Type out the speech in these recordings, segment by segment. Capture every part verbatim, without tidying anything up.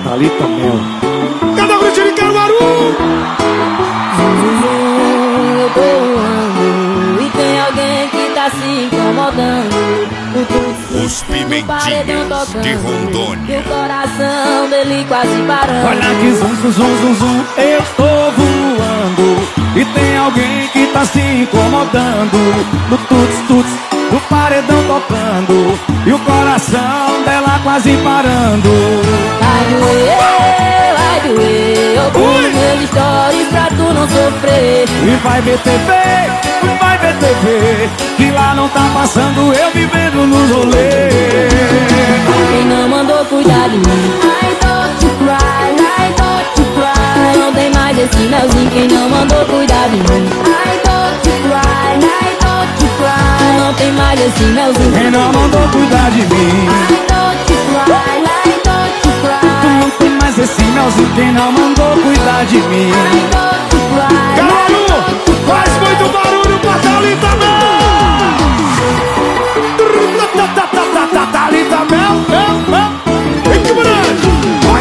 Thalita Mel. Cadê o grito de Caruaru? Eu tô voando e tem alguém que tá se incomodando. O tudo Os Pimentinhas de Rondônia. E o coração dele quase parando. Olha que zum, zum, zum, zum, zum. Eu tô voando e tem alguém que tá se incomodando. No tuts, tuts, no paredão tocando e o coração dela quase parando. Vai doer, vai doer. Eu pulo meus stories pra tu não sofrer. E vai ver T V, vai ver T V, que lá não tá passando eu vivendo nos rolês. Quem não mandou cuidar de mim, I don't you cry, I don't you cry. Não tem mais esse melzinho. Quem não mandou cuidar de mim, I don't you cry, I don't you cry. Não tem mais esse melzinho. Quem não mandou cuidar de mim, I don't you cry, I don't you cry. não tem mais esse melzinho. Quem não mandou cuidar de mim, I don't you cry. Caruaru, faz muito barulho pra Thalita Mel. Thalita Mel, Mel, Mel. Vem que grande. Vai.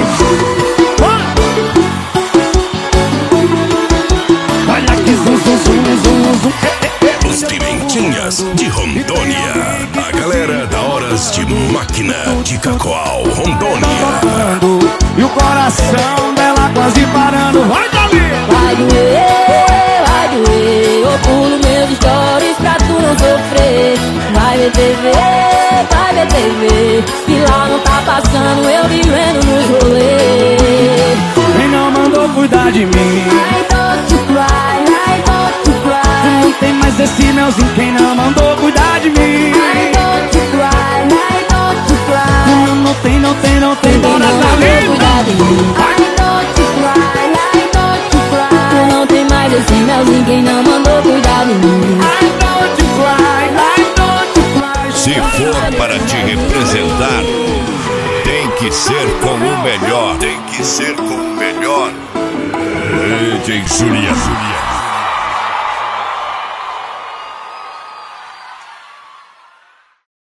Olha que zum, zum, zum, zum, zum. Os Pimentinhas de Rondônia. A galera da Horas de Máquina de Cacoal, Rondônia. Tocando, e o coração dela quase parando. Vai, Thalita! Vai doer, vai doer. Eu pulo meus stories pra tu não sofrer. Vai ver T V, vai ver T V, que lá não tá passando eu vivendo nos rolês. Quem não mandou cuidar de mim, I don't you cry, I don't you cry. não tem mais esse melzinho. Quem não mandou cuidar de mim, I don't you cry, I don't you cry. não, não tem, não tem, não tem. Quem não Bora, mandou cuidar Thalita! de mim, I don't you cry, I don't you cry. Não tem mais esse melzinho. Quem não mandou cuidar de mim, I don't you cry, I don't you cry. Se for para te representar, tem que ser com o melhor. Tem que ser com o melhor. D J Julia.